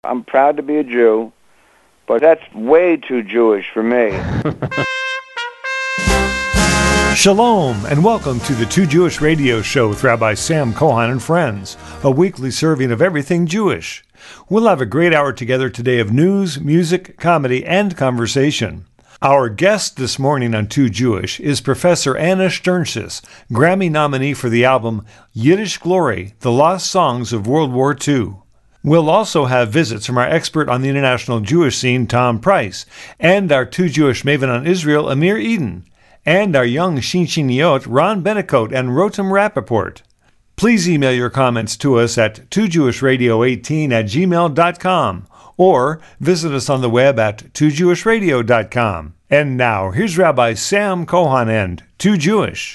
I'm proud to be a Jew, but that's way too Jewish for me. Shalom, and welcome to the Two Jewish Radio Show with Rabbi Sam Cohen and friends, a weekly serving of everything Jewish. We'll have a great hour together today of news, music, comedy, and conversation. Our guest this morning on Two Jewish is Professor Anna Sternsis, Grammy nominee for the album Yiddish Glory, The Lost Songs of World War II. We'll also have visits from our expert on the international Jewish scene, Tom Price, and our Two Jewish maven on Israel, Amir Eden, and our young Shinshiniyot, Ron Benecote and Rotem Rappaport. Please email your comments to us at twojewishradio18@gmail.com or visit us on the web at twojewishradio.com. And now, here's Rabbi Sam Cohen and Two Jewish.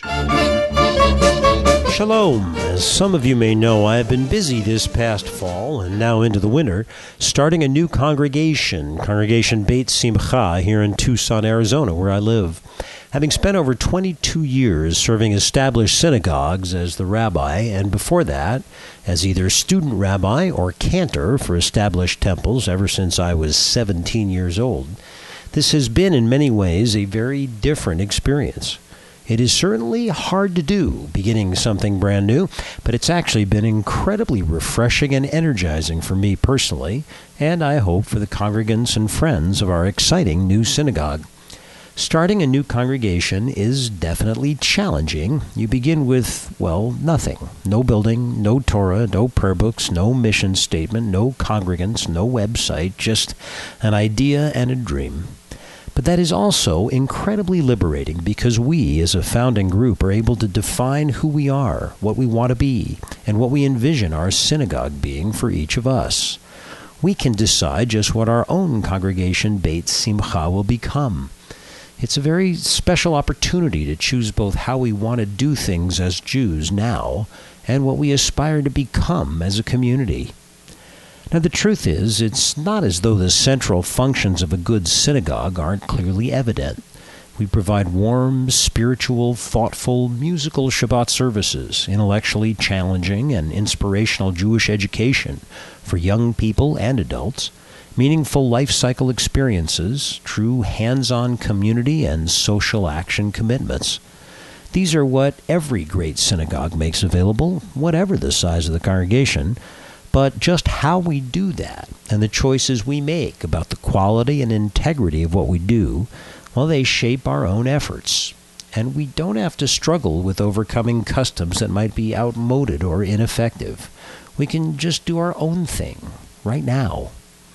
Shalom. As some of you may know, I have been busy this past fall and now into the winter, starting a new congregation, Congregation Beit Simcha, here in Tucson, Arizona, where I live. Having spent over 22 years serving established synagogues as the rabbi, and before that, as either student rabbi or cantor for established temples ever since I was 17 years old, this has been in many ways a very different experience. It is certainly hard to do, beginning something brand new, but it's actually been incredibly refreshing and energizing for me personally, and I hope for the congregants and friends of our exciting new synagogue. Starting a new congregation is definitely challenging. You begin with, well, nothing. No building, no Torah, no prayer books, no mission statement, no congregants, no website, just an idea and a dream. But that is also incredibly liberating because we, as a founding group, are able to define who we are, what we want to be, and what we envision our synagogue being for each of us. We can decide just what our own congregation, Beit Simcha, will become. It's a very special opportunity to choose both how we want to do things as Jews now and what we aspire to become as a community. Now, the truth is, it's not as though the central functions of a good synagogue aren't clearly evident. We provide warm, spiritual, thoughtful, musical Shabbat services, intellectually challenging and inspirational Jewish education for young people and adults, meaningful life cycle experiences, true hands-on community and social action commitments. These are what every great synagogue makes available, whatever the size of the congregation. But just how we do that and the choices we make about the quality and integrity of what we do, well, they shape our own efforts. And we don't have to struggle with overcoming customs that might be outmoded or ineffective. We can just do our own thing right now.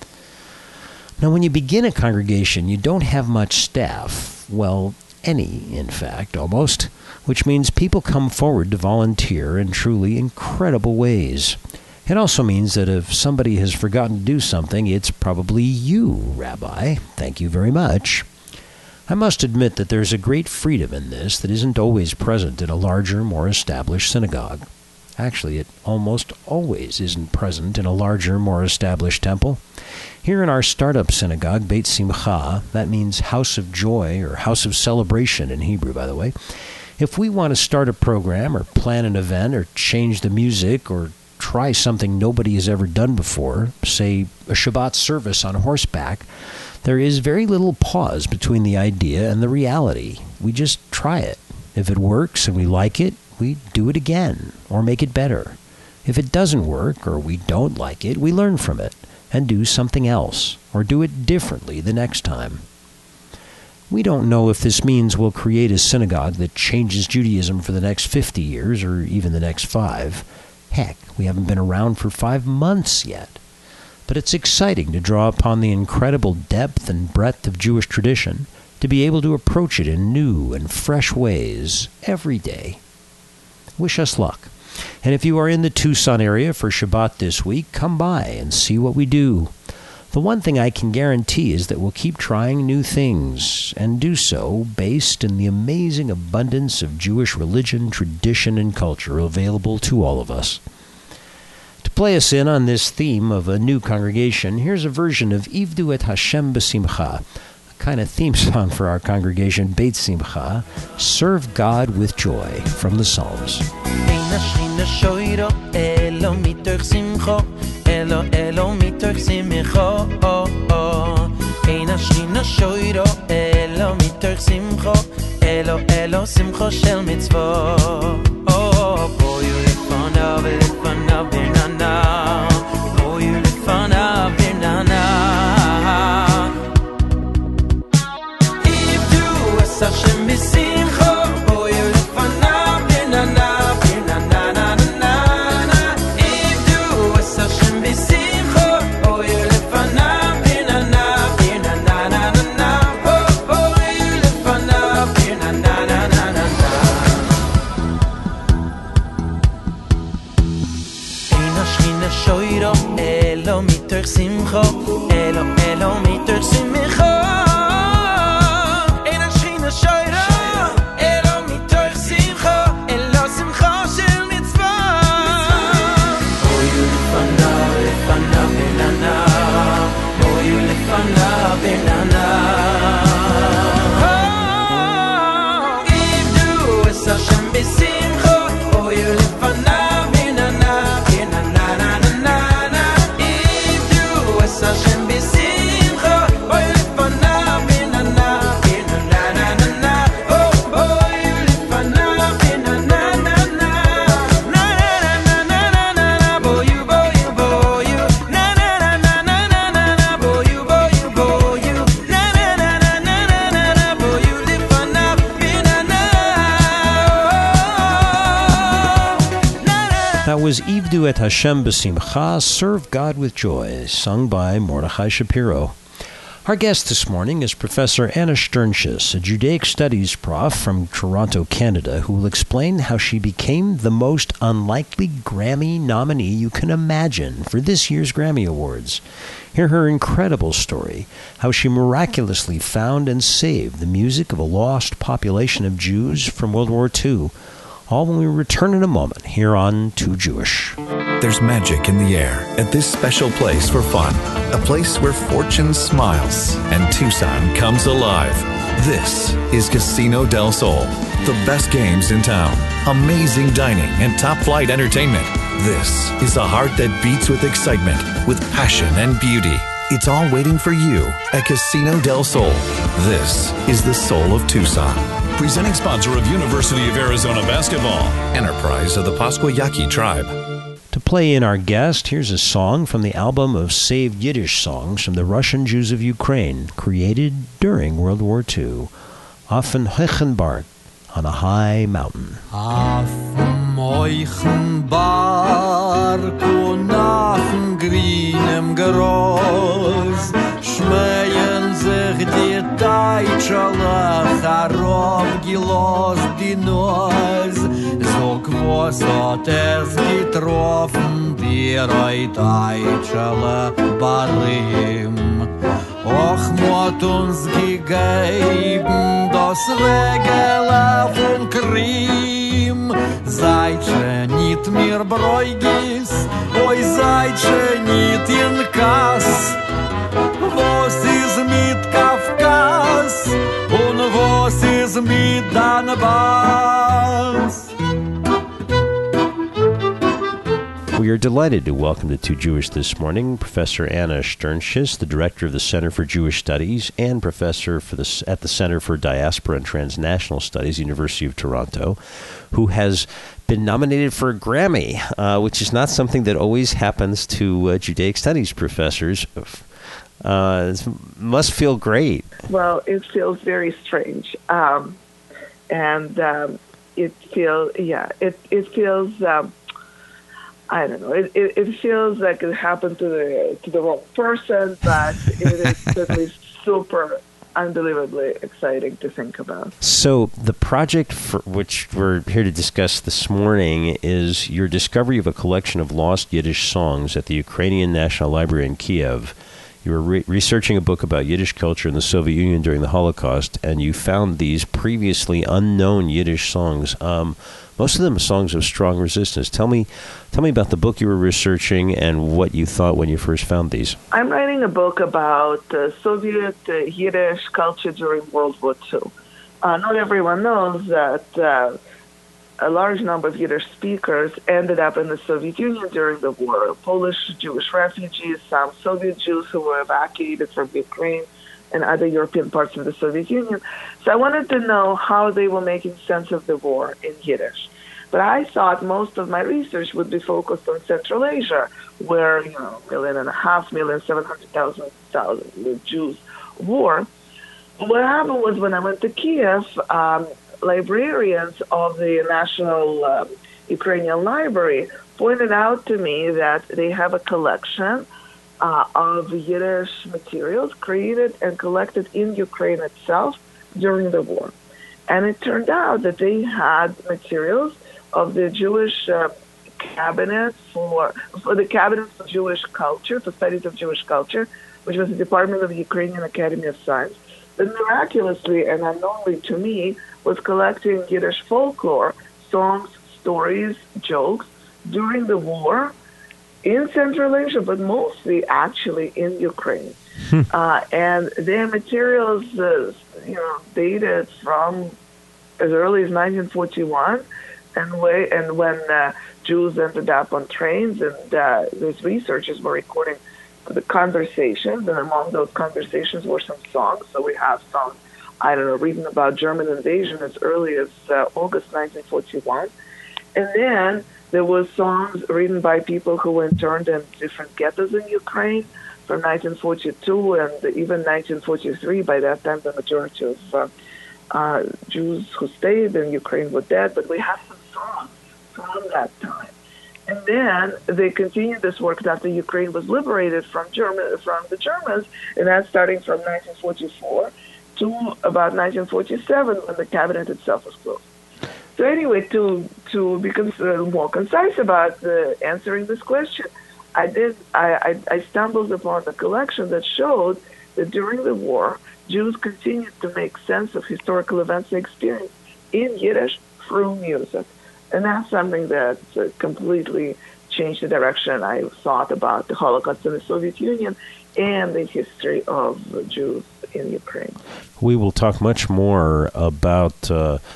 Now, when you begin a congregation, you don't have much staff. Well, any, in fact, almost, which means people come forward to volunteer in truly incredible ways. It also means that if somebody has forgotten to do something, it's probably you, Rabbi. Thank you very much. I must admit that there's a great freedom in this that isn't always present in a larger, more established synagogue. Actually, it almost always isn't present in a larger, more established temple. Here in our startup synagogue, Beit Simcha, that means house of joy, or house of celebration in Hebrew, by the way. If we want to start a program, or plan an event, or change the music, or try something nobody has ever done before, say a Shabbat service on horseback, there is very little pause between the idea and the reality. We just try it. If it works and we like it, we do it again or make it better. If it doesn't work or we don't like it, we learn from it and do something else or do it differently the next time. We don't know if this means we'll create a synagogue that changes Judaism for the next 50 years or even the next 5. Heck, we haven't been around for 5 months yet. But it's exciting to draw upon the incredible depth and breadth of Jewish tradition, to be able to approach it in new and fresh ways every day. Wish us luck. And if you are in the Tucson area for Shabbat this week, come by and see what we do. The one thing I can guarantee is that we'll keep trying new things, and do so based in the amazing abundance of Jewish religion, tradition, and culture available to all of us. To play us in on this theme of a new congregation, here's a version of Ivdu et Hashem b'simcha, a kind of theme song for our congregation, Beit Simcha, Serve God with Joy, from the Psalms. elo elo mitoch simcho ein ashchina shoiro elo mitoch simcho elo elo simcho shel mitzvot boyu lefanav lefanav v'nana boyu lefanav v'nana ivdu es Hashem b'simcho boyu lefanav v'nana v'nana na na na ivdu es Hashem b'simcho boyu lefanav v'nana v'nana na na boyu lefanav v'nana na na na ein ashchina shoiro elo mitoch simcho elo elo mitoch simcho ein ashchina shoiro elo mitoch simcho elo simcho shel mitzvah boyu lefanav lefanav v'nana boyu lefanav v'nana ivdu es Hashem b'simcho boyu lefanav v'nana v'nana na na na ivdu es Hashem b'simcho boyu lefanav v'nana v'nana na na boyu lefanav v'nana na na na na na boyu boyu boyu na na na na na boyu boyu boyu na na na na na boyu lefanav v'nana. That was Ivdu et Hashem b'simcha, Serve God with Joy, sung by Mordechai Shapiro. Our guest this morning is Professor Anna Sternshus, a Judaic Studies prof from Toronto, Canada, who will explain how she became the most unlikely Grammy nominee you can imagine for this year's Grammy Awards. Hear her incredible story, how she miraculously found and saved the music of a lost population of Jews from World War II. All when we return in a moment here on Too Jewish. There's magic in the air at this special place for fun. A place where fortune smiles and Tucson comes alive. This is Casino del Sol. The best games in town, amazing dining, and top-flight entertainment. This is a heart that beats with excitement, with passion and beauty. It's all waiting for you at Casino del Sol. This is the soul of Tucson. Presenting sponsor of University of Arizona Basketball. Enterprise of the Pasquayaki tribe. To play in our guest, here's a song from the album of saved Yiddish songs from the Russian Jews of Ukraine, created during World War II. Afen Heichenberg, on a high mountain. Afen Heichenberg, nach grünem Gras, schmähen sich die Deutschelach, heraufgelost die Nuss. So was hat es getroffen, die Deutschele Barim. Och, mot uns gegeben, das Wegele von Krim. Seid schon nicht mehr Bräugis, oi seid schon nicht in Kass. Was ist mit Kafkas und was ist mit Donbass? We are delighted to welcome to Too Jewish this morning Professor Anna Sternshus, the director of the Center for Jewish Studies and professor at the Center for Diaspora and Transnational Studies, University of Toronto, who has been nominated for a Grammy, which is not something that always happens to Judaic Studies professors. It must feel great. Well, it feels very strange, it feels. I don't know. It feels like it happened to the wrong person, but it is certainly super unbelievably exciting to think about. So the project for which we're here to discuss this morning is your discovery of a collection of lost Yiddish songs at the Ukrainian National Library in Kiev. You were researching a book about Yiddish culture in the Soviet Union during the Holocaust, and you found these previously unknown Yiddish songs. Most of them are songs of strong resistance. Tell me about the book you were researching and what you thought when you first found these. I'm writing a book about Soviet Yiddish culture during World War II. Not everyone knows that a large number of Yiddish speakers ended up in the Soviet Union during the war. Polish Jewish refugees, some Soviet Jews who were evacuated from Ukraine and other European parts of the Soviet Union. So I wanted to know how they were making sense of the war in Yiddish. But I thought most of my research would be focused on Central Asia, where, 1,700,000 Jews war. What happened was when I went to Kiev, librarians of the National Ukrainian Library pointed out to me that they have a collection of Yiddish materials created and collected in Ukraine itself during the war. And it turned out that they had materials of the Jewish cabinet for the Cabinet for Jewish Culture, for Studies of Jewish Culture, which was the Department of the Ukrainian Academy of Science, that miraculously and unknowingly to me was collecting Yiddish folklore, songs, stories, jokes during the war in Central Asia, but mostly actually in Ukraine. And their materials, dated from as early as 1941, and when Jews ended up on trains, and these researchers were recording the conversations, and among those conversations were some songs. So we have songs, reading about German invasion as early as August 1941. And then there were songs written by people who were interned in different ghettos in Ukraine from 1942 and even 1943. By that time, the majority of Jews who stayed in Ukraine were dead, but we have some songs from that time. And then they continued this work after Ukraine was liberated from the Germans, and that's starting from 1944 to about 1947 when the cabinet itself was closed. So anyway, to be more concise about answering this question, I stumbled upon a collection that showed that during the war, Jews continued to make sense of historical events they experienced in Yiddish through music. And that's something that completely changed the direction I thought about the Holocaust in the Soviet Union and the history of Jews in Ukraine. We will talk much more about,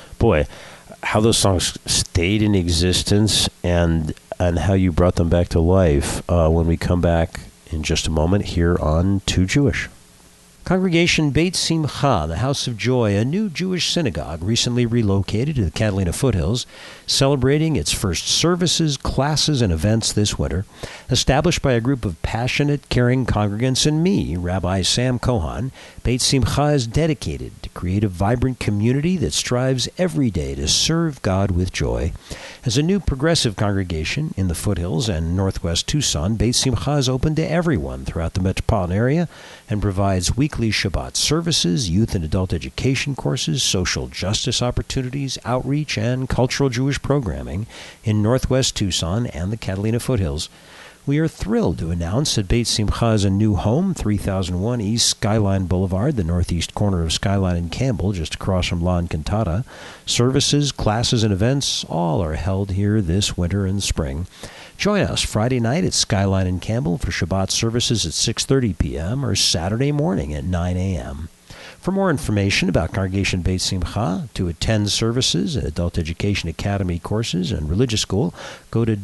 how those songs stayed in existence and how you brought them back to life when we come back in just a moment here on Too Jewish. Congregation Beit Simcha, the House of Joy, a new Jewish synagogue recently relocated to the Catalina foothills, celebrating its first services, classes, and events this winter. Established by a group of passionate, caring congregants and me, Rabbi Sam Cohen, Beit Simcha is dedicated to create a vibrant community that strives every day to serve God with joy. As a new progressive congregation in the foothills and northwest Tucson, Beit Simcha is open to everyone throughout the metropolitan area and provides weekly Shabbat services, youth and adult education courses, social justice opportunities, outreach, and cultural Jewish programming in northwest Tucson and the Catalina foothills. We are thrilled to announce that Beit Simcha is a new home, 3001 East Skyline Boulevard, the northeast corner of Skyline and Campbell, just across from La Encantada. Services, classes, and events all are held here this winter and spring. Join us Friday night at Skyline and Campbell for Shabbat services at 6:30 p.m. or Saturday morning at 9 a.m. For more information about Congregation Beit Simcha, to attend services, Adult Education Academy courses, and religious school, go to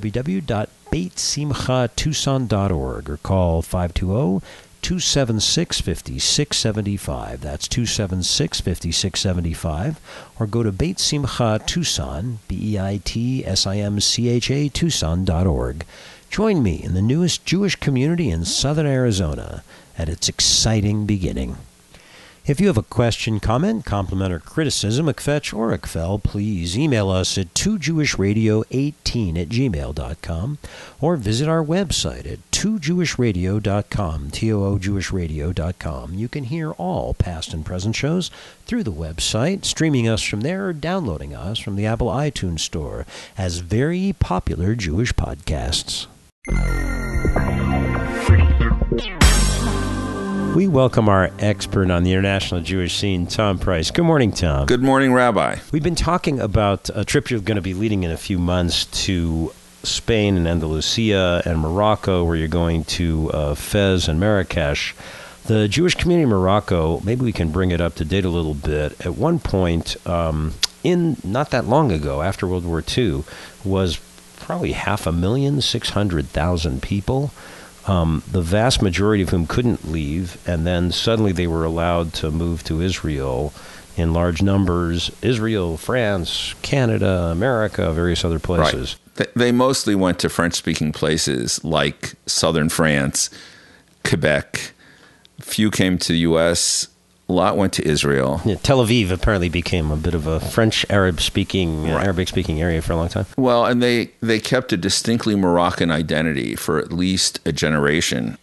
www.beitsimchatucson.org or call 520-276-5675. That's 276-5675. Or go to Beit Simcha Tucson, BEITSIMCHA Tucson.org. Join me in the newest Jewish community in southern Arizona at its exciting beginning. If you have a question, comment, compliment, or criticism, a kvetch or a kvel, please email us at 2jewishradio18@gmail.com or visit our website at 2jewishradio.com, TOOJewishradio.com. You can hear all past and present shows through the website, streaming us from there, or downloading us from the Apple iTunes Store as very popular Jewish podcasts. We welcome our expert on the international Jewish scene, Tom Price. Good morning, Tom. Good morning, Rabbi. We've been talking about a trip you're going to be leading in a few months to Spain and Andalusia and Morocco, where you're going to Fez and Marrakesh. The Jewish community in Morocco, maybe we can bring it up to date a little bit. At one point, in not that long ago, after World War II, was probably 5,600,000 people, the vast majority of whom couldn't leave, and then suddenly they were allowed to move to Israel in large numbers. Israel, France, Canada, America, various other places. Right. They mostly went to French-speaking places like southern France, Quebec. Few came to the U.S., a lot went to Israel. Yeah, Tel Aviv apparently became a bit of a French Arabic-speaking area for a long time. Well, and they kept a distinctly Moroccan identity for at least a generation.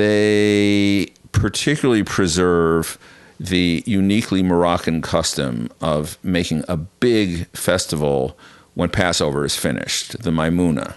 They particularly preserve the uniquely Moroccan custom of making a big festival when Passover is finished, the Maimouna.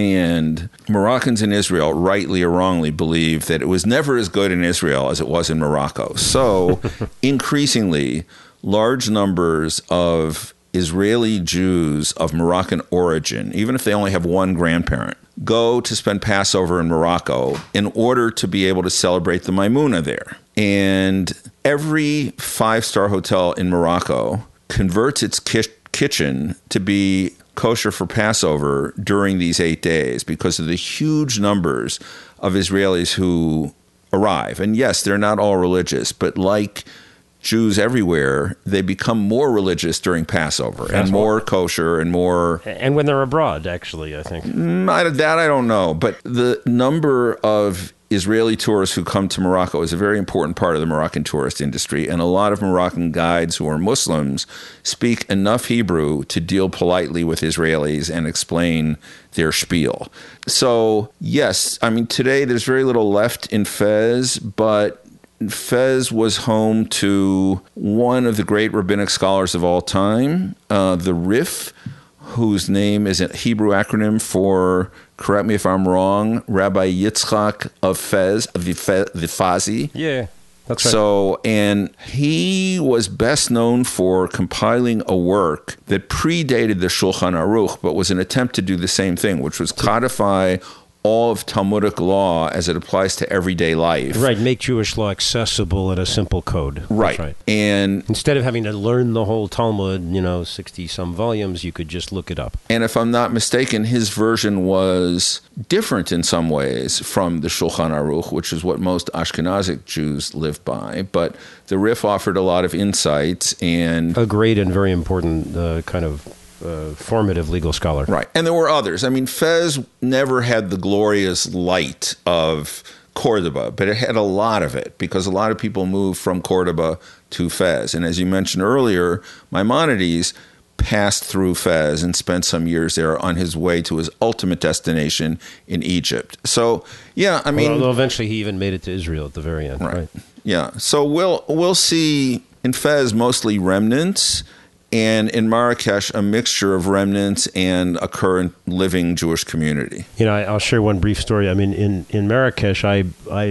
And Moroccans in Israel, rightly or wrongly, believe that it was never as good in Israel as it was in Morocco. So increasingly, large numbers of Israeli Jews of Moroccan origin, even if they only have one grandparent, go to spend Passover in Morocco in order to be able to celebrate the Maimouna there. And every five-star hotel in Morocco converts its kitchen to be kosher for Passover during these 8 days because of the huge numbers of Israelis who arrive. And yes, they're not all religious, but like Jews everywhere, they become more religious during Passover and more kosher and more... And when they're abroad, actually, I think. That I don't know. But the number of Israeli tourists who come to Morocco is a very important part of the Moroccan tourist industry. And a lot of Moroccan guides who are Muslims speak enough Hebrew to deal politely with Israelis and explain their spiel. So, yes, I mean, today there's very little left in Fez, but Fez was home to one of the great rabbinic scholars of all time, the Rif, whose name is a Hebrew acronym for, correct me if I'm wrong, Rabbi Yitzchak of Fez, the Fazi. Yeah, that's right. So, and he was best known for compiling a work that predated the Shulchan Aruch, but was an attempt to do the same thing, which was codify all of Talmudic law as it applies to everyday life. Right, make Jewish law accessible in a simple code. Right. That's right. And instead of having to learn the whole Talmud, 60-some volumes, you could just look it up. And if I'm not mistaken, his version was different in some ways from the Shulchan Aruch, which is what most Ashkenazic Jews live by. But the Rif offered a lot of insights and... a great and very important kind of formative legal scholar. Right. And there were others. I mean, Fez never had the glorious light of Cordoba, but it had a lot of it because a lot of people moved from Cordoba to Fez. And as you mentioned earlier, Maimonides passed through Fez and spent some years there on his way to his ultimate destination in Egypt. So, yeah, I mean... Although eventually he even made it to Israel at the very end. Right. Yeah. So we'll see in Fez mostly remnants, and in Marrakesh, a mixture of remnants and a current living Jewish community. I'll share one brief story. I mean, in Marrakesh, I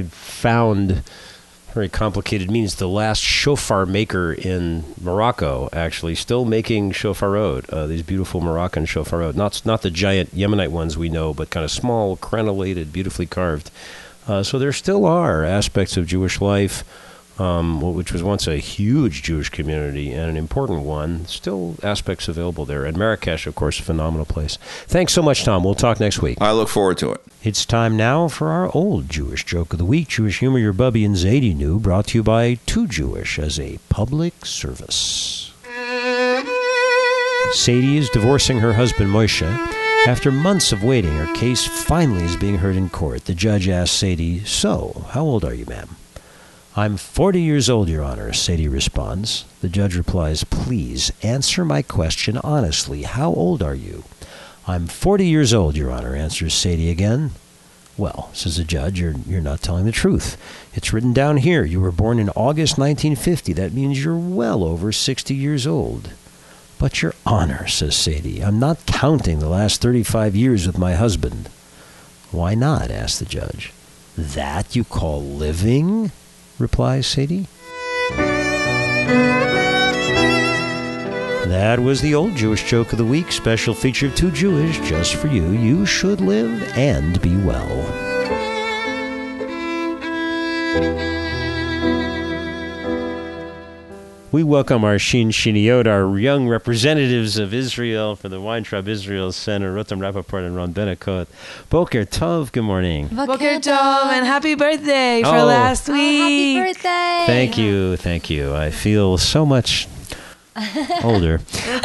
found, very complicated means, the last shofar maker in Morocco, actually, still making shofarot, these beautiful Moroccan shofarot. Not the giant Yemenite ones we know, but kind of small, crenellated, beautifully carved. So there still are aspects of Jewish life, which was once a huge Jewish community and an important one, still aspects available there. And Marrakesh, of course, a phenomenal place. Thanks so much, Tom. We'll talk next week. I look forward to it. It's time now for our old Jewish joke of the week. Jewish humor your Bubby and Zadie knew, brought to you by Too Jewish as a public service. Sadie is divorcing her husband, Moshe. After months of waiting, her case finally is being heard in court. The judge asks Sadie, "So, how old are you, ma'am?" "I'm 40 years old, Your Honor," Sadie responds. The judge replies, "Please answer my question honestly. How old are you?" "I'm 40 years old, Your Honor," answers Sadie again. "Well," says the judge, you're not telling the truth. It's written down here. You were born in August 1950. That means you're well over 60 years old." "But, Your Honor," says Sadie, "I'm not counting the last 35 years with my husband." "Why not?" asks the judge. "That you call living?" replies Sadie. That was the old Jewish joke of the week, special feature of Too Jewish, just for you. You should live and be well. We welcome our Shin Shiniyot, our young representatives of Israel for the Weintraub Israel Center, Rotem Rappaport and Ron Benekot. Boker Tov, good morning. Boker Tov, and happy birthday for last week. Happy birthday. Thank you. I feel so much older.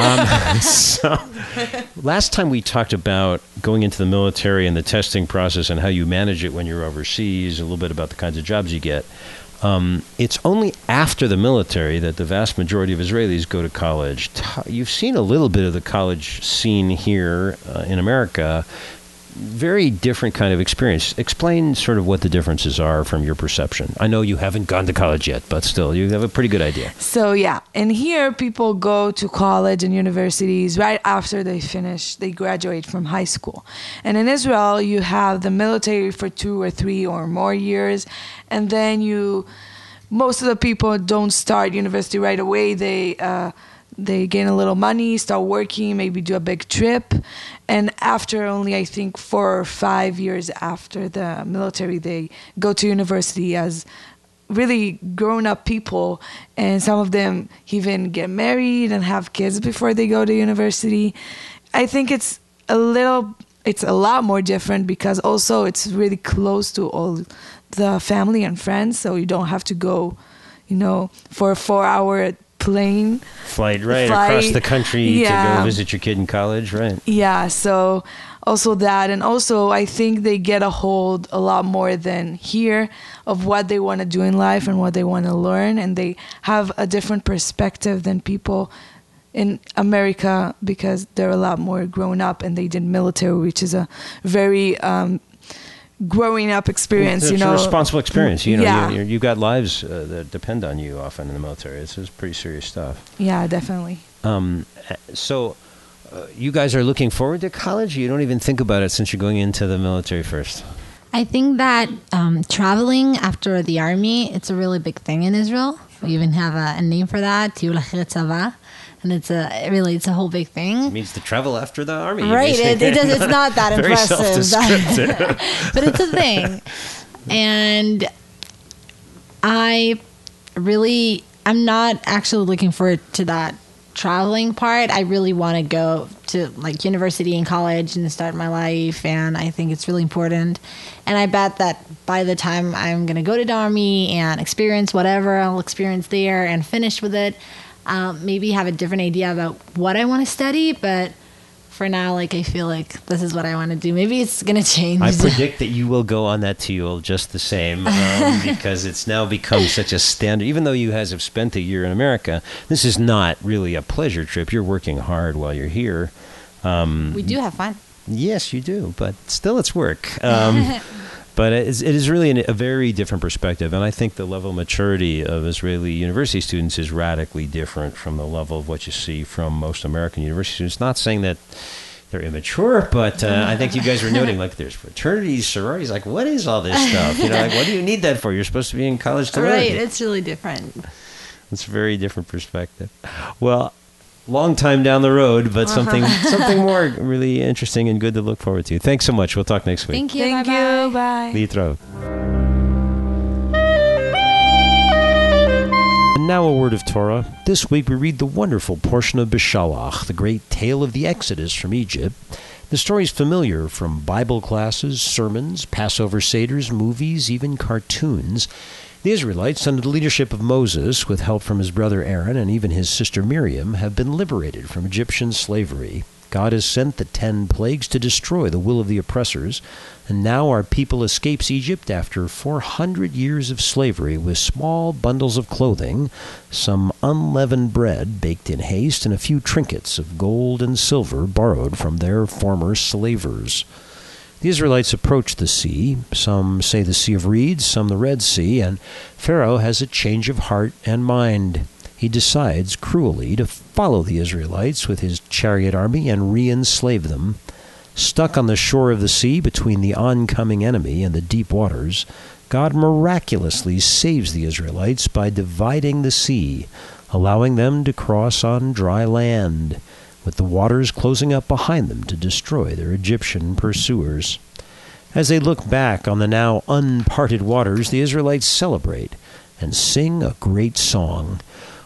So, last time we talked about going into the military and the testing process and how you manage it when you're overseas, a little bit about the kinds of jobs you get. It's only after the military that the vast majority of Israelis go to college. You've seen a little bit of the college scene here in America. Very different kind of experience. Explain sort of what the differences are from your perception. I know you haven't gone to college yet, but still, you have a pretty good idea. So, yeah. And here, people go to college and universities right after they graduate from high school. And in Israel, you have the military for 2 or 3 or more years. And then most of the people don't start university right away. They gain a little money, start working, maybe do a big trip. And after only, I think, 4 or 5 years after the military, they go to university as really grown-up people. And some of them even get married and have kids before they go to university. I think it's a lot more different because also it's really close to all the family and friends. So you don't have to go, for a 4-hour plane flight across the country to go visit your kid in college, right? Yeah, so also that, and also I think they get a hold a lot more than here of what they want to do in life and what they want to learn, and they have a different perspective than people in America because they're a lot more grown up and they did military, which is a very growing up experience. It's a responsible experience. You've got lives that depend on you often in the military. It's pretty serious stuff. Yeah, definitely. So you guys are looking forward to college? You don't even think about it since you're going into the military first. I think that traveling after the army, it's a really big thing in Israel. We even have a name for that, Tiyul Achir Tzava. And it's a whole big thing. It means to travel after the army. Right. It's not that very impressive. Self-descriptive. But it's a thing. And I'm not actually looking forward to that traveling part. I really want to go to university and college and start my life. And I think it's really important. And I bet that by the time I'm going to go to the army and experience whatever I'll experience there and finish with it, maybe have a different idea about what I want to study, but for now, I feel like this is what I want to do. Maybe it's going to change. I predict that you will go on that Tiyul just the same because it's now become such a standard. Even though you guys have spent a year in America, this is not really a pleasure trip. You're working hard while you're here. We do have fun. Yes, you do, but still it's work. But it is really a very different perspective, and I think the level of maturity of Israeli university students is radically different from the level of what you see from most American university students. Not saying that they're immature, but I think you guys were noting, there's fraternities, sororities, what is all this stuff? What do you need that for? You're supposed to be in college to learn. Right, it's really different. It's a very different perspective. Well, long time down the road, but something more really interesting and good to look forward to. Thanks so much. We'll talk next week. Thank you. Thank you. Bye. Litro. And now a word of Torah. This week we read the wonderful portion of Beshalach, the great tale of the Exodus from Egypt. The story is familiar from Bible classes, sermons, Passover seders, movies, even cartoons. The Israelites, under the leadership of Moses, with help from his brother Aaron and even his sister Miriam, have been liberated from Egyptian slavery. God has sent the 10 plagues to destroy the will of the oppressors, and now our people escapes Egypt after 400 years of slavery with small bundles of clothing, some unleavened bread baked in haste, and a few trinkets of gold and silver borrowed from their former slavers. The Israelites approach the sea, some say the Sea of Reeds, some the Red Sea, and Pharaoh has a change of heart and mind. He decides cruelly to follow the Israelites with his chariot army and re-enslave them. Stuck on the shore of the sea between the oncoming enemy and the deep waters, God miraculously saves the Israelites by dividing the sea, allowing them to cross on dry land, with the waters closing up behind them to destroy their Egyptian pursuers. As they look back on the now unparted waters, the Israelites celebrate and sing a great song.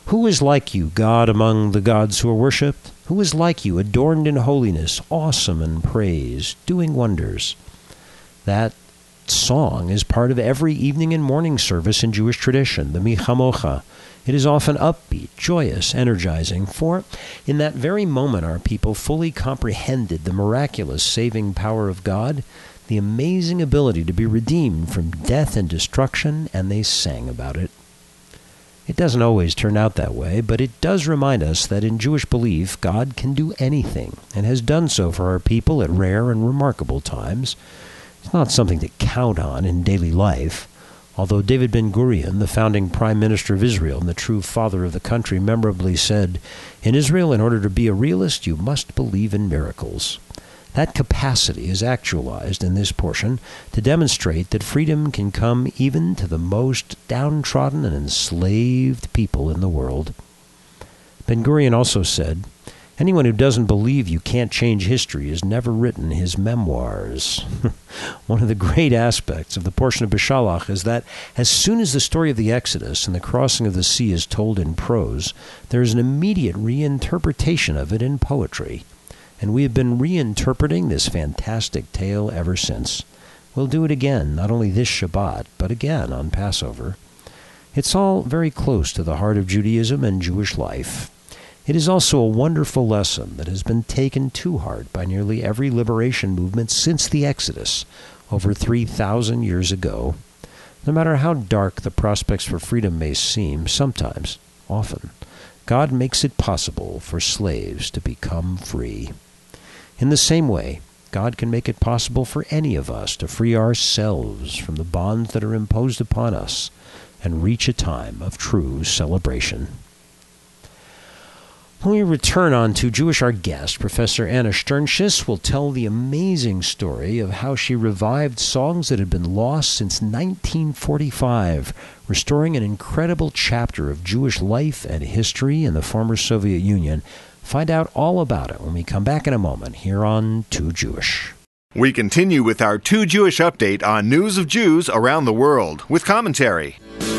Who is like you, God among the gods who are worshipped? Who is like you, adorned in holiness, awesome in praise, doing wonders? That song is part of every evening and morning service in Jewish tradition, the Mi Chamocha. It is often upbeat, joyous, energizing, for in that very moment our people fully comprehended the miraculous saving power of God, the amazing ability to be redeemed from death and destruction, and they sang about it. It doesn't always turn out that way, but it does remind us that in Jewish belief, God can do anything, and has done so for our people at rare and remarkable times. It's not something to count on in daily life, although David Ben-Gurion, the founding Prime Minister of Israel and the true father of the country, memorably said, "In Israel, in order to be a realist, you must believe in miracles." That capacity is actualized in this portion to demonstrate that freedom can come even to the most downtrodden and enslaved people in the world. Ben-Gurion also said, "Anyone who doesn't believe you can't change history has never written his memoirs." One of the great aspects of the portion of Beshalach is that as soon as the story of the Exodus and the crossing of the sea is told in prose, there is an immediate reinterpretation of it in poetry. And we have been reinterpreting this fantastic tale ever since. We'll do it again, not only this Shabbat, but again on Passover. It's all very close to the heart of Judaism and Jewish life. It is also a wonderful lesson that has been taken to heart by nearly every liberation movement since the Exodus, over 3,000 years ago. No matter how dark the prospects for freedom may seem, sometimes, often, God makes it possible for slaves to become free. In the same way, God can make it possible for any of us to free ourselves from the bonds that are imposed upon us and reach a time of true celebration. When we return on To Jewish, our guest, Professor Anna Sternschus, will tell the amazing story of how she revived songs that had been lost since 1945, restoring an incredible chapter of Jewish life and history in the former Soviet Union. Find out all about it when we come back in a moment here on To Jewish. We continue with our To Jewish update on news of Jews around the world with commentary.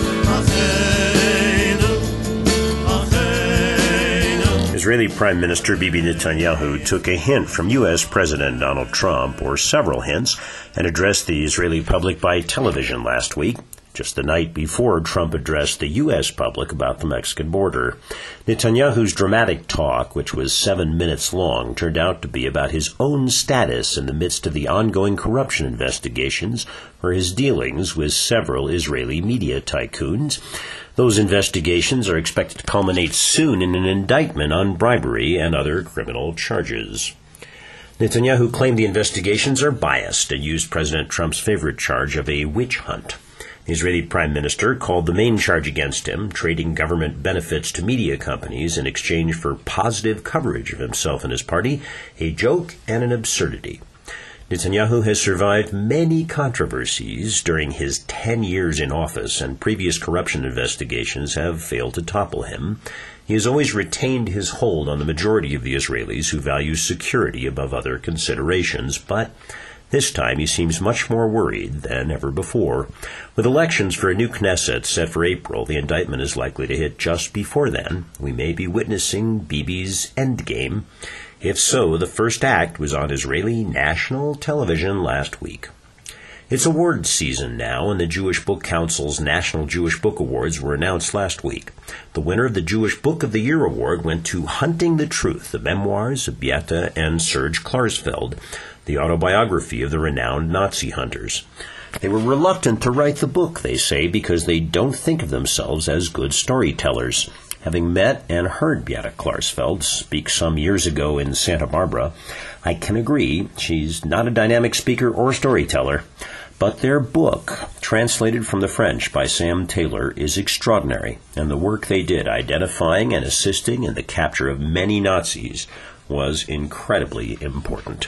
Israeli Prime Minister Bibi Netanyahu took a hint from U.S. President Donald Trump, or several hints, and addressed the Israeli public by television last week, just the night before Trump addressed the U.S. public about the Mexican border. Netanyahu's dramatic talk, which was 7 minutes long, turned out to be about his own status in the midst of the ongoing corruption investigations for his dealings with several Israeli media tycoons. Those investigations are expected to culminate soon in an indictment on bribery and other criminal charges. Netanyahu claimed the investigations are biased and used President Trump's favorite charge of a witch hunt. The Israeli Prime Minister called the main charge against him, trading government benefits to media companies in exchange for positive coverage of himself and his party, a joke and an absurdity. Netanyahu has survived many controversies during his 10 years in office, and previous corruption investigations have failed to topple him. He has always retained his hold on the majority of the Israelis who value security above other considerations, but this time he seems much more worried than ever before. With elections for a new Knesset set for April, the indictment is likely to hit just before then. We may be witnessing Bibi's endgame. If so, the first act was on Israeli national television last week. It's awards season now, and the Jewish Book Council's National Jewish Book Awards were announced last week. The winner of the Jewish Book of the Year award went to Hunting the Truth, the memoirs of Beata and Serge Klarsfeld, the autobiography of the renowned Nazi hunters. They were reluctant to write the book, they say, because they don't think of themselves as good storytellers. Having met and heard Beata Klarsfeld speak some years ago in Santa Barbara, I can agree she's not a dynamic speaker or storyteller, but their book, translated from the French by Sam Taylor, is extraordinary, and the work they did identifying and assisting in the capture of many Nazis was incredibly important.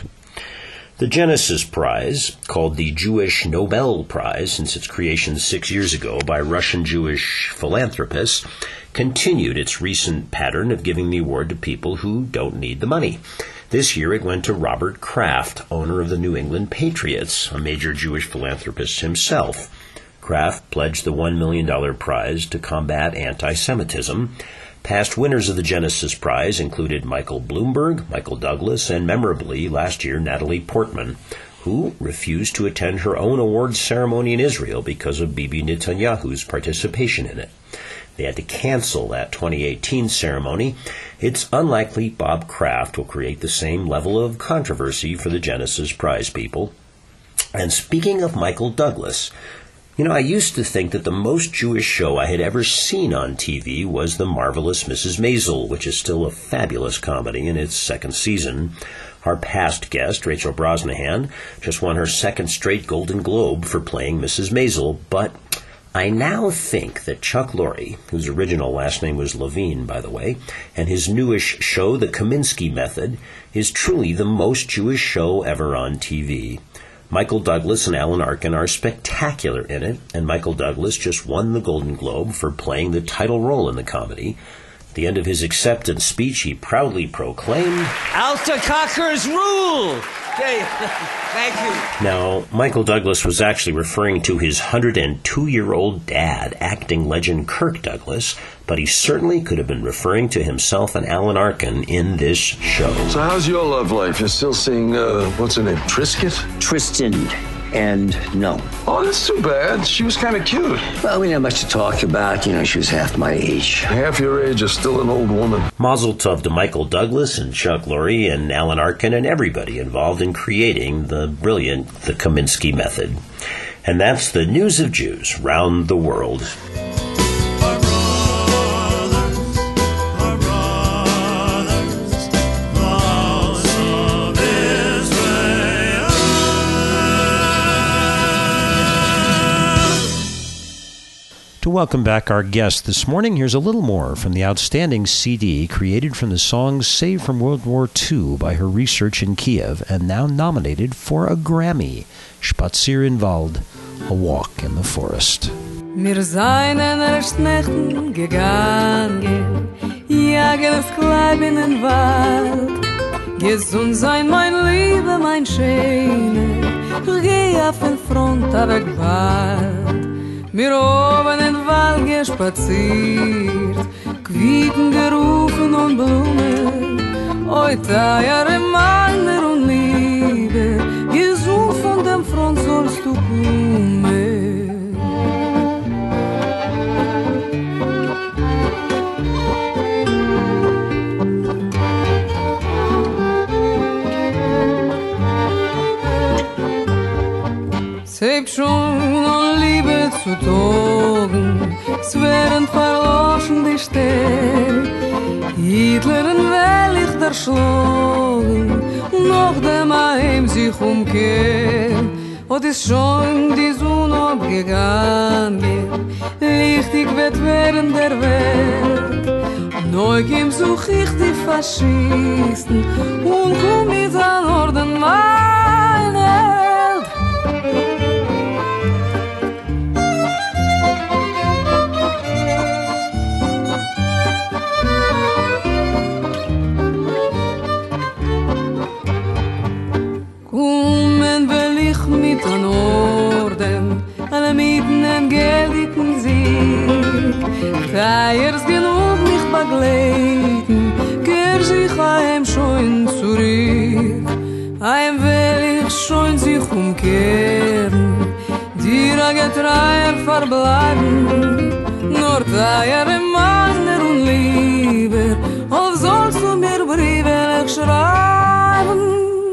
The Genesis Prize, called the Jewish Nobel Prize since its creation 6 years ago by Russian Jewish philanthropists, continued its recent pattern of giving the award to people who don't need the money. This year it went to Robert Kraft, owner of the New England Patriots, a major Jewish philanthropist himself. Kraft pledged the $1 million prize to combat anti-Semitism. Past winners of the Genesis Prize included Michael Bloomberg, Michael Douglas, and memorably last year Natalie Portman, who refused to attend her own awards ceremony in Israel because of Bibi Netanyahu's participation in it. They had to cancel that 2018 ceremony. It's unlikely Bob Kraft will create the same level of controversy for the Genesis Prize people. And speaking of Michael Douglas, I used to think that the most Jewish show I had ever seen on TV was The Marvelous Mrs. Maisel, which is still a fabulous comedy in its second season. Our past guest, Rachel Brosnahan, just won her second straight Golden Globe for playing Mrs. Maisel, but I now think that Chuck Lorre, whose original last name was Levine, by the way, and his newish show, The Kaminsky Method, is truly the most Jewish show ever on TV. Michael Douglas and Alan Arkin are spectacular in it, and Michael Douglas just won the Golden Globe for playing the title role in the comedy. At the end of his acceptance speech, he proudly proclaimed, "Alta Cockers rule!" Okay, thank you. Now, Michael Douglas was actually referring to his 102-year-old dad, acting legend Kirk Douglas, but he certainly could have been referring to himself and Alan Arkin in this show. So how's your love life? You're still seeing, what's her name, Trisket? Tristan. And no. Oh, that's too bad. She was kind of cute. Well, we didn't have much to talk about. She was half my age. Half your age is still an old woman. Mazel tov to Michael Douglas and Chuck Lorre and Alan Arkin and everybody involved in creating the brilliant The Kaminsky Method. And that's the news of Jews round the world. To welcome back our guest this morning, here's a little more from the outstanding CD created from the songs saved from World War II by her research in Kiev and now nominated for a Grammy, Spazier in Wald, A Walk in the Forest. Wir seinen erst Nächten gegangen, jagen das Kleib in den Wald. Gesund sein, mein Liebe, mein Schöne, geh auf den Front, aber bald. Mir oben in den Wald gespaziert, Quieten gerufen und Blumen, oi Teiere meiner und Liebe, gesund von dem Front sollst du kommen. Seht schon und Liebe zu Togen, es wären verloschen die Städte. Hitleren will ich erschlagen, noch dem Heim sich umkehren. Und ist schon die Sonne abgegangen, lichtig wird während der Welt. Neugierig such ich die Faschisten und komm mit an Orden meine Welt. Mit an Orden, alle mitten im geliebten Sieg. Feiers genug mich begleiten, kehr sich heim schon zurück. Heim will ich schon sich umkehren, dir a Getreier verbleiben. Nur Teiere meiner und Lieber, auf sollst du mir Briefe schreiben.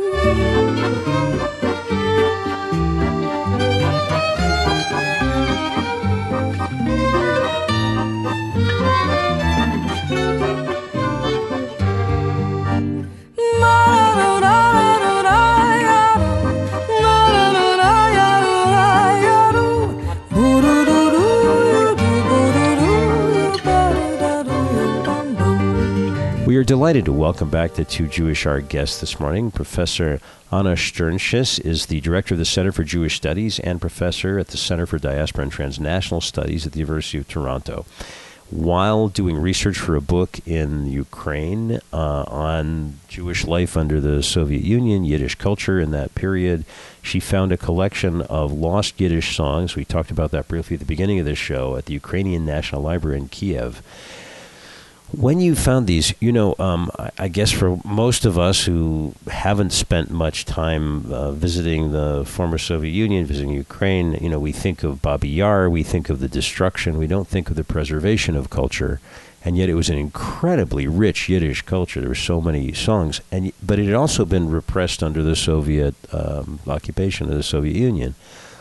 We are delighted to welcome back the two Jewish art guests this morning. Professor Anna Sternschus is the director of the Center for Jewish Studies and professor at the Center for Diaspora and Transnational Studies at the University of Toronto. While doing research for a book in Ukraine on Jewish life under the Soviet Union, Yiddish culture in that period, she found a collection of lost Yiddish songs. We talked about that briefly at the beginning of this show at the Ukrainian National Library in Kiev. When you found these, I guess for most of us who haven't spent much time visiting the former Soviet Union, visiting Ukraine, we think of Babi Yar, we think of the destruction, we don't think of the preservation of culture, and yet it was an incredibly rich Yiddish culture. There were so many songs, but it had also been repressed under the Soviet occupation of the Soviet Union.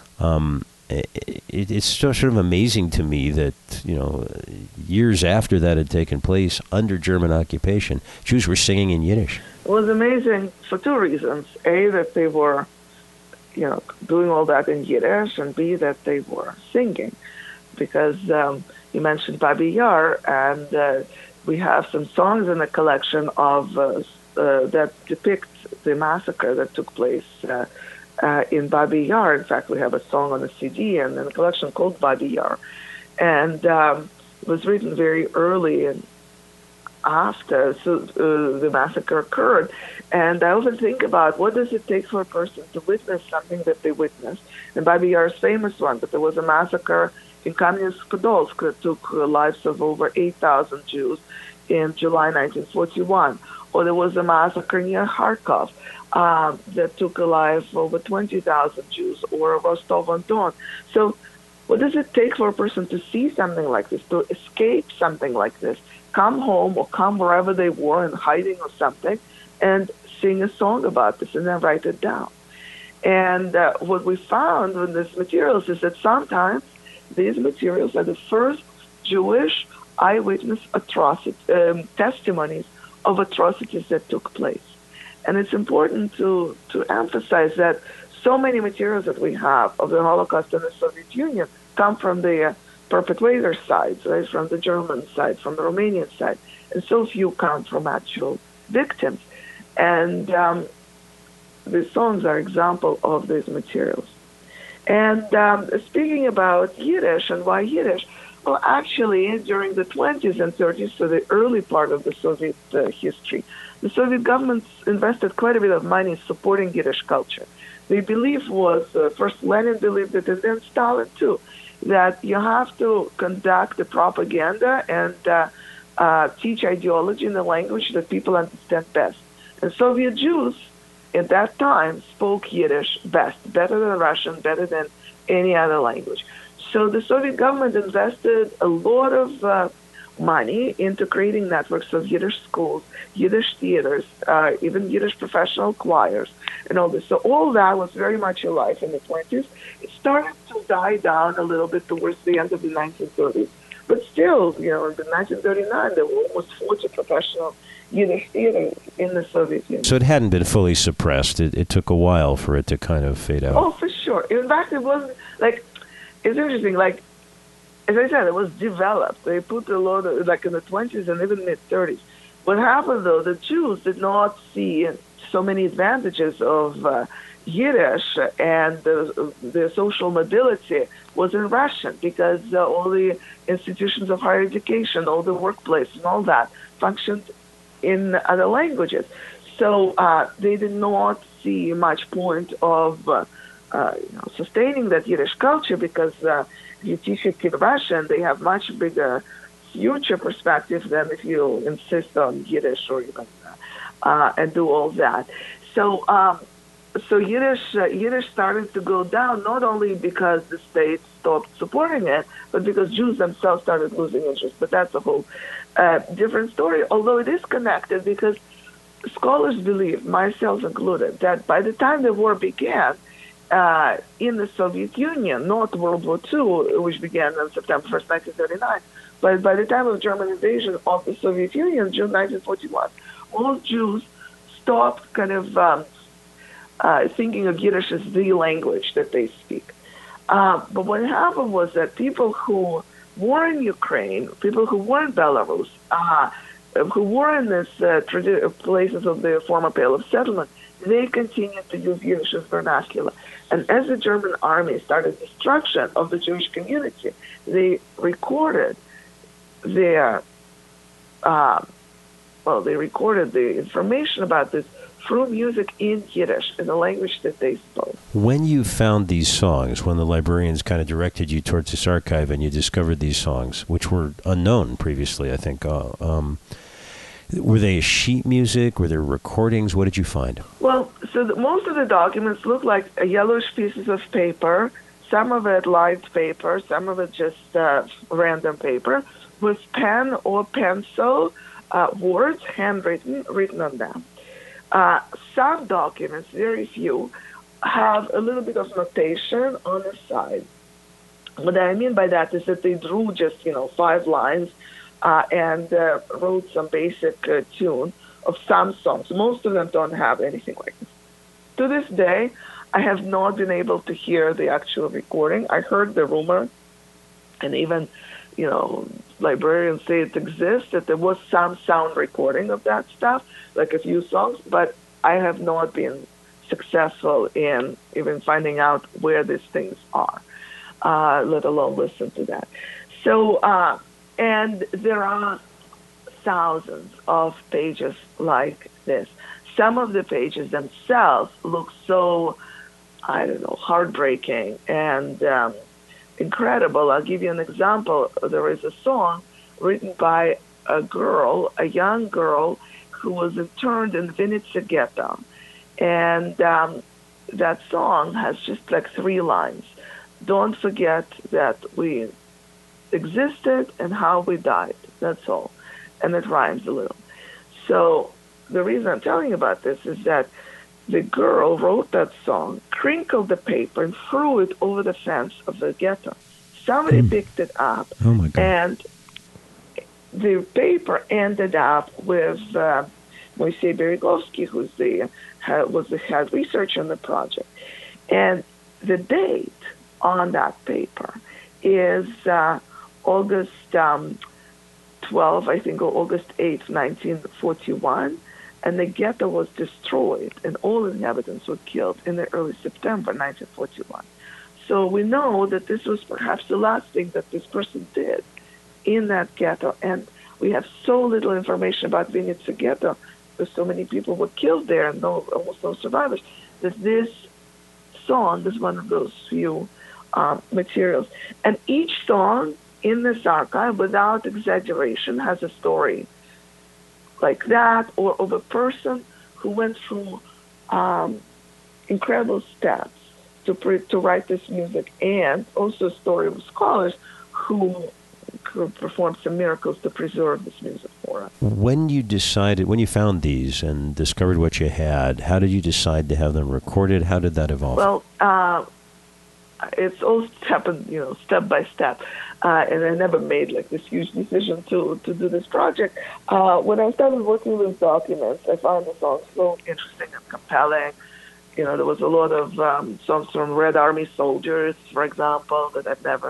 It's sort of amazing to me that, years after that had taken place, under German occupation, Jews were singing in Yiddish. It was amazing for two reasons. A, that they were, doing all that in Yiddish, and B, that they were singing. Because you mentioned Babi Yar, and we have some songs in the collection of that depict the massacre that took place in Babi Yar. In fact, we have a song on a CD and in a collection called Babi Yar. And it was written very early and after the massacre occurred. And I often think about what does it take for a person to witness something that they witnessed. And Babi Yar is a famous one, but there was a massacre in Kamyansk-Podolsk that took the lives of over 8,000 Jews in July 1941. Or there was a massacre near Kharkov that took a life of over 20,000 Jews, or Rostov-on-Don. So what does it take for a person to see something like this, to escape something like this, come home or come wherever they were in hiding or something, and sing a song about this and then write it down? And what we found with these materials is that sometimes these materials are the first Jewish eyewitness testimonies of atrocities that took place. And it's important to emphasize that so many materials that we have of the Holocaust in the Soviet Union come from the perpetrator side, right, from the German side, from the Romanian side, and so few come from actual victims. And these songs are example of these materials. And speaking about Yiddish and why Yiddish, well, actually, during the 20s and 30s, so the early part of the Soviet history, the Soviet government invested quite a bit of money supporting Yiddish culture. They belief was, first Lenin believed it, and then Stalin too, that you have to conduct the propaganda and teach ideology in the language that people understand best. And Soviet Jews at that time spoke Yiddish best, better than Russian, better than any other language. So the Soviet government invested a lot of money into creating networks of Yiddish schools, Yiddish theaters, even Yiddish professional choirs, and all this. So all that was very much alive in the 20s. It started to die down a little bit towards the end of the 1930s. But still, in 1939, there were almost 40 professional Yiddish theaters in the Soviet Union. So it hadn't been fully suppressed. It took a while for it to kind of fade out. Oh, for sure. In fact, it wasn't, it's interesting, as I said, it was developed. They put a lot of, in the 20s and even mid-30s. What happened, though, the Jews did not see so many advantages of Yiddish, and the social mobility was in Russian, because all the institutions of higher education, all the workplace and all that functioned in other languages. So they did not see much point of sustaining that Yiddish culture, because if you teach it in Russian, they have much bigger future perspective than if you insist on Yiddish or even and do all that. So Yiddish started to go down, not only because the state stopped supporting it, but because Jews themselves started losing interest. But that's a whole different story, although it is connected, because scholars believe, myself included, that by the time the war began, in the Soviet Union, not World War II, which began on September 1st, 1939, but by the time of German invasion of the Soviet Union, June 1941, all Jews stopped kind of thinking of Yiddish as the language that they speak. But what happened was that people who were in Ukraine, people who were in Belarus, who were in these places of the former Pale of Settlement, they continued to use Yiddish as vernacular. And as the German army started destruction of the Jewish community, they recorded their, they recorded the information about this through music in Yiddish, in the language that they spoke. When you found these songs, when the librarians kind of directed you towards this archive and you discovered these songs, which were unknown previously, I think, were they sheet music? Were there recordings? What did you find? Well, so most of the documents look like yellowish pieces of paper, some of it lined paper, some of it just random paper, with pen or pencil, words handwritten, written on them. Some documents, very few, have a little bit of notation on the side. What I mean by that is that they drew just, 5 lines and wrote some basic tune of some songs. Most of them don't have anything like this. To this day, I have not been able to hear the actual recording. I heard the rumor, and even, librarians say it exists, that there was some sound recording of that stuff, like a few songs, but I have not been successful in even finding out where these things are, let alone listen to that. So, and there are thousands of pages like this. Some of the pages themselves look so, heartbreaking and incredible. I'll give you an example. There is a song written by a young girl who was interned in Vinnytsia Ghetto. And that song has just like 3 lines. Don't forget that we existed and how we died. That's all. And it rhymes a little. So the reason I'm telling you about this is that the girl wrote that song, crinkled the paper, and threw it over the fence of the ghetto. Somebody picked it up, and the paper ended up with Moisei Berigovsky, who was the head researcher on the project. And the date on that paper is August 12, I think, or August 8, 1941. And the ghetto was destroyed, and all inhabitants were killed in the early September 1941. So we know that this was perhaps the last thing that this person did in that ghetto. And we have so little information about Vinnytsia Ghetto, because so many people were killed there and almost no survivors, that this song is one of those few materials. And each song in this archive, without exaggeration, has a story like that, or of a person who went through incredible steps to write this music, and also a story of scholars who performed some miracles to preserve this music for us. When you found these and discovered what you had, how did you decide to have them recorded? How did that evolve? Well, it's all happened, step by step. And I never made like this huge decision to do this project. When I started working with documents, I found the songs so interesting and compelling. There was a lot of songs from Red Army soldiers, for example, that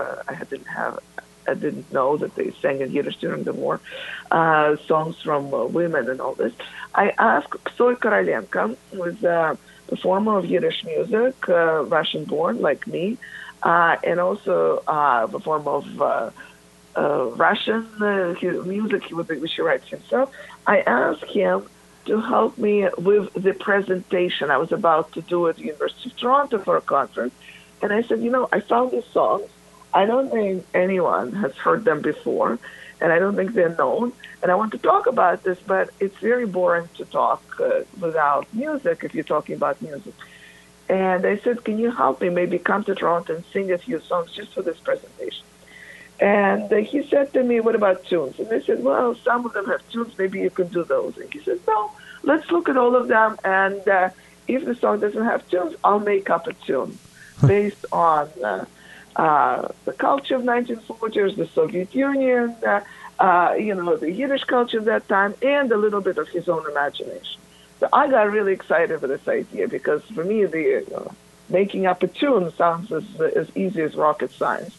I didn't know that they sang in Yiddish during the war. Songs from women and all this. I asked Psoy Korolenko, who is a performer of Yiddish music, Russian-born like me, and also a performer of Russian music, which he writes himself. I asked him to help me with the presentation I was about to do at the University of Toronto for a conference. And I said, I found these songs. I don't think anyone has heard them before, and I don't think they're known. And I want to talk about this, but it's very boring to talk without music if you're talking about music. And I said, can you help me maybe come to Toronto and sing a few songs just for this presentation? And he said to me, what about tunes? And I said, well, some of them have tunes. Maybe you can do those. And he said, no, let's look at all of them. And if the song doesn't have tunes, I'll make up a tune based on the culture of 1940s, the Soviet Union, the Yiddish culture of that time, and a little bit of his own imagination. So I got really excited for this idea because for me, making up a tune sounds as easy as rocket science.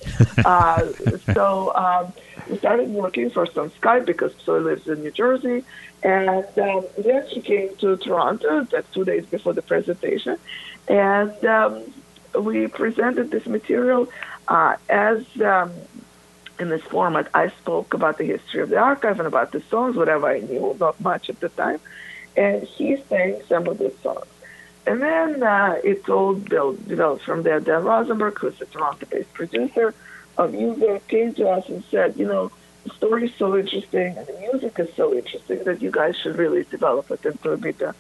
So we started working first on Skype because Psoy lives in New Jersey. And then she came to Toronto, that's 2 days before the presentation. And we presented this material as in this format. I spoke about the history of the archive and about the songs, whatever I knew, not much at the time. and he sang some of the songs. And then it all developed from there. Dan Rosenberg, who's a Toronto-based producer of music, came to us and said, the story is so interesting and the music is so interesting that you guys should really develop it into a bigger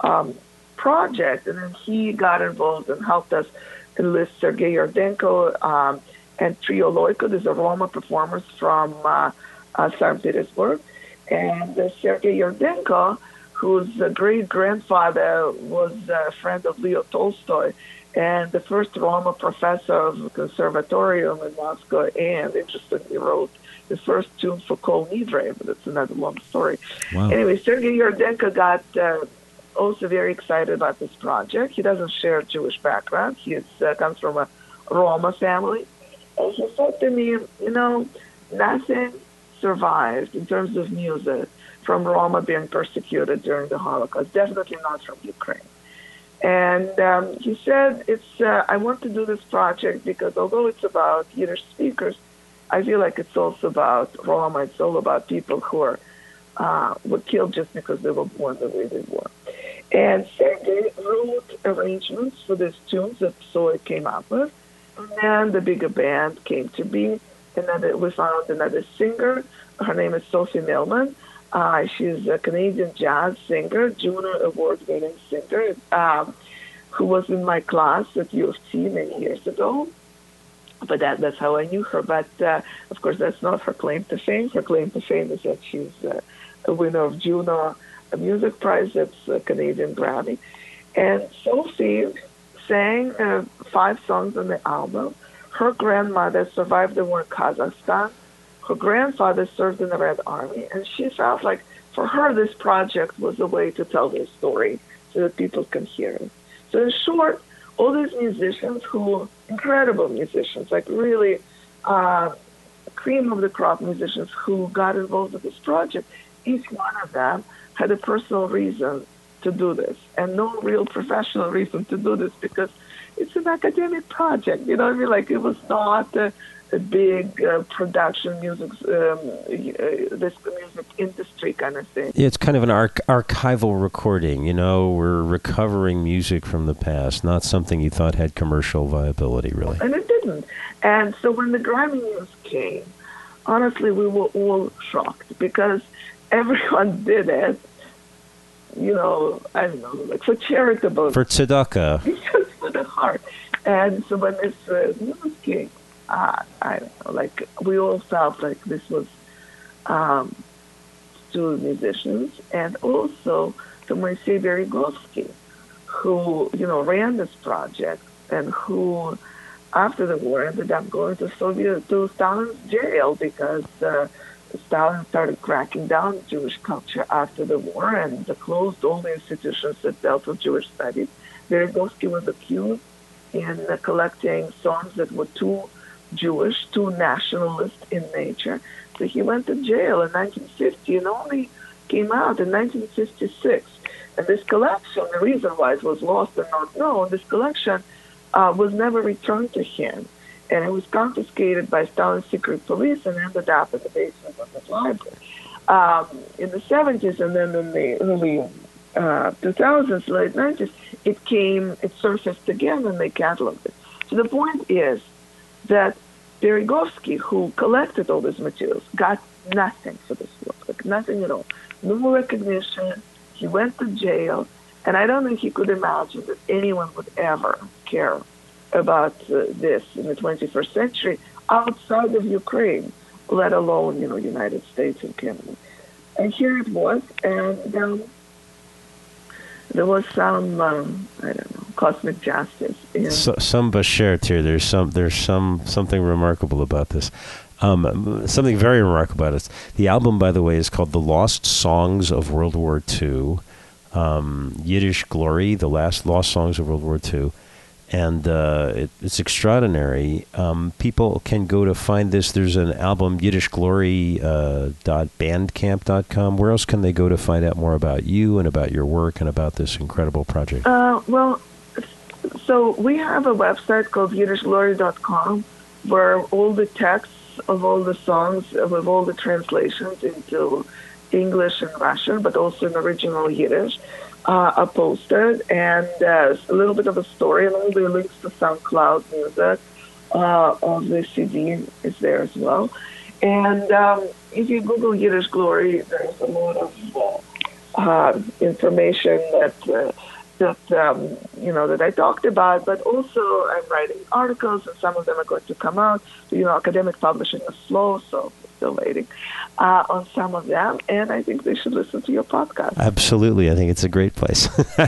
project. And then he got involved and helped us enlist Sergei Yardenko and Trio Loiko. These are Roma performers from St. Petersburg. And Sergei Yardenko, whose great-grandfather was a friend of Leo Tolstoy and the first Roma professor of the Conservatorium in Moscow, and interestingly wrote the first tune for Kol Nidre, but it's another long story. Wow. Anyway, Sergei Yardenko got also very excited about this project. He doesn't share Jewish background. He comes from a Roma family. And he said to me, nothing survived in terms of music from Roma being persecuted during the Holocaust, definitely not from Ukraine. And he said, I want to do this project because although it's about Yiddish speakers, I feel like it's also about Roma. It's all about people who were killed just because they were born the way they were. And Sergei wrote arrangements for these tunes that Soy came up with. And then the bigger band came to be. And then we found another singer. Her name is Sophie Millman. She's a Canadian jazz singer, Juno Award-winning singer, who was in my class at U of T many years ago. But that's how I knew her. But, of course, that's not her claim to fame. Her claim to fame is that she's a winner of Juno, a music prize. That's a Canadian Grammy. And Sophie sang 5 songs on the album. Her grandmother survived the war in Kazakhstan. Her grandfather served in the Red Army, and she felt like for her this project was a way to tell their story so that people can hear it. So in short, all these musicians incredible musicians, like really cream of the crop musicians who got involved with this project, each one of them had a personal reason to do this and no real professional reason to do this because it's an academic project. You know what I mean? Like it was not a big production music, this music industry kind of thing. It's kind of an archival recording. We're recovering music from the past, not something you thought had commercial viability, really. And it didn't. And so when the Grammy news came, honestly, we were all shocked because everyone did it. I don't know, like for charitable. For tzedakah. Just for the heart. And so when this news came, I don't know, like we all felt like this was to musicians and also to Moisei Berigovsky, who, ran this project and who, after the war, ended up going to Stalin's jail because Stalin started cracking down on Jewish culture after the war and closed all the institutions that dealt with Jewish studies. Berigovsky was accused in collecting songs that were too Jewish, too nationalist in nature. So he went to jail in 1950 and only came out in 1956. And this collection, the reason why it was lost and not known, this collection was never returned to him. And it was confiscated by Stalin's secret police and ended up in the basement of his library. In the 70s and then in the early 2000s, late 90s, it surfaced again and they cataloged it. So the point is that Berigovsky, who collected all these materials, got nothing for this work, like nothing at all. No recognition. He went to jail, and I don't think he could imagine that anyone would ever care about this in the 21st century outside of Ukraine, let alone, United States and Canada. And here it was, and there was some, I don't know, cosmic justice. Some Bashert here. There's something remarkable about this. Something very remarkable about it. The album, by the way, is called "The Lost Songs of World War II," Yiddish Glory, the last lost songs of World War II. And it's extraordinary. People can go to find this. There's an album, yiddishglory.bandcamp.com. Where else can they go to find out more about you and about your work and about this incredible project? So we have a website called yiddishglory.com where all the texts of all the songs, with all the translations into English and Russian, but also in original Yiddish, are posted, and a little bit of a story, and all the links to SoundCloud music of the CD is there as well. And if you Google Yiddish Glory, there's a lot of information that I talked about, but also I'm writing articles, and some of them are going to come out. Academic publishing is slow, so still waiting on some of them, and I think they should listen to your podcast. Absolutely. I think it's a great place.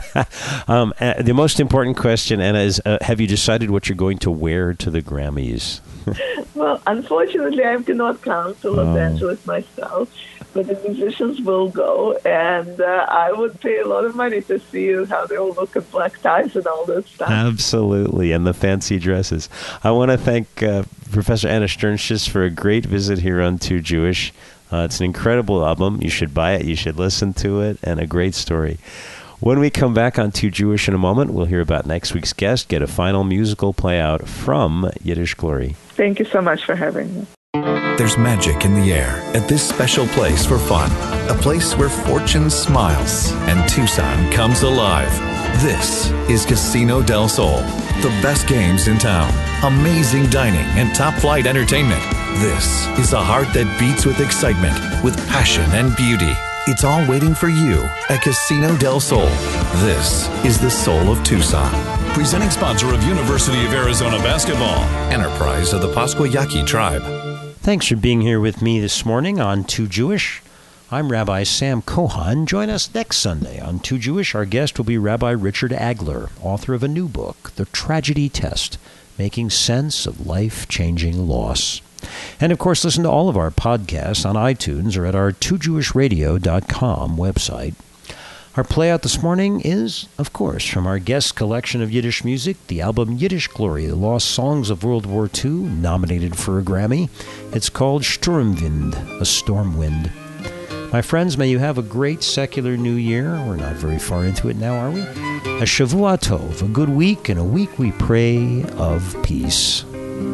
The most important question, Anna, is have you decided what you're going to wear to the Grammys? Well, unfortunately, I cannot come to Los Angeles myself, but the musicians will go, and I would pay a lot of money to see how they all look in black ties and all that stuff. Absolutely, and the fancy dresses. I want to thank Professor Anna Sternschus for a great visit here on Too Jewish. It's an incredible album. You should buy it. You should listen to it, and a great story. When we come back on Too Jewish in a moment, we'll hear about next week's guest, get a final musical play out from Yiddish Glory. Thank you so much for having me. There's magic in the air at this special place for fun, a place where fortune smiles and Tucson comes alive. This is Casino del Sol, the best games in town, amazing dining, and top-flight entertainment. This is a heart that beats with excitement, with passion and beauty. It's all waiting for you at Casino del Sol. This is the soul of Tucson. Presenting sponsor of University of Arizona Basketball. Enterprise of the Pasquayaqui Tribe. Thanks for being here with me this morning on Too Jewish. I'm Rabbi Sam Kohan. Join us next Sunday on Too Jewish. Our guest will be Rabbi Richard Agler, author of a new book, The Tragedy Test, Making Sense of Life-Changing Loss. And, of course, listen to all of our podcasts on iTunes or at our TooJewishRadio.com website. Our playout this morning is, of course, from our guest collection of Yiddish music, the album Yiddish Glory, the Lost Songs of World War II, nominated for a Grammy. It's called Sturmwind, a storm wind. My friends, may you have a great secular new year. We're not very far into it now, are we? A Shavua Tov, a good week, and a week we pray of peace.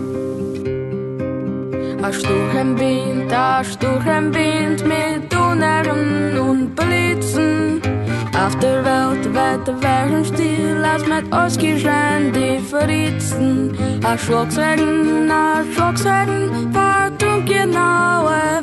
A Sturm Wind mit Donnern und Blitzen. Auf der Welt wird werden still, als mit ausgeschehen die Verritzen. A Schlucksregen, vertrunkenaue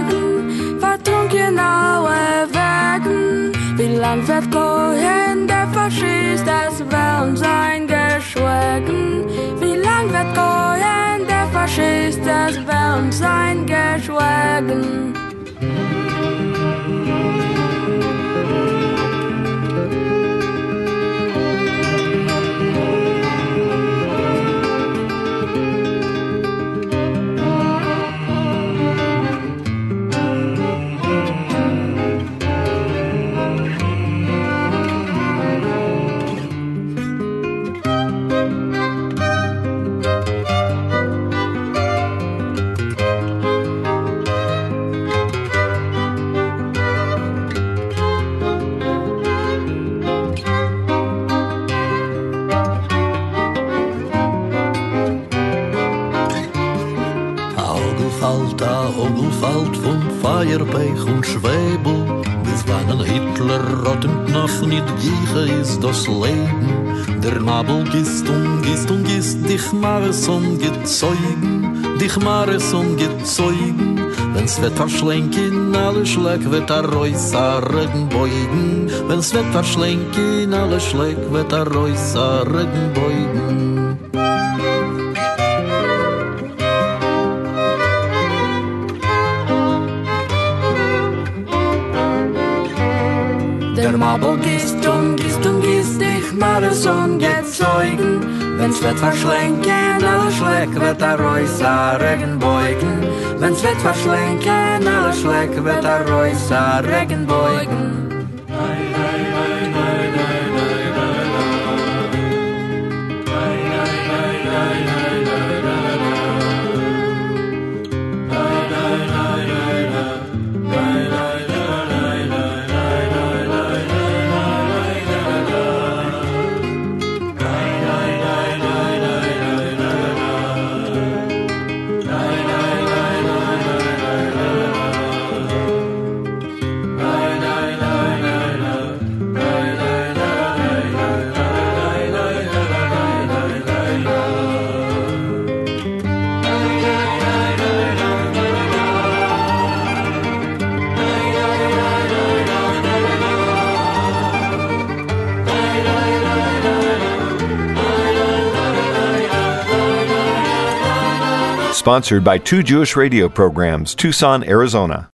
Wegen. Wie lang wird gehen, der Faschist, das Wellen sein geschweigen. Wie lang wird gehen, der Faschist, das Wellen sein geschweigen. Fällt von Feierbeich und Schwebel, bis wann Hitler rottend noch nicht gieche ist das Leben. Der Nabel gießt und gießt und gießt, dich Mares und gezeugen, Wenn's wird verschlenken, alle Schleck wird Regenbeugen. Wenn's wird verschlenken, alle Schleck wird Regenbeugen. Der Mabel gießt und gießt und gießt, dich Mares und gezeugen. Wenn's wird verschlenken, alle Schleck wird Regenbeugen. Wenn's wird verschlenken, alle Schleck wird Regenbeugen. sponsored by 2 Jewish radio programs, Tucson, Arizona.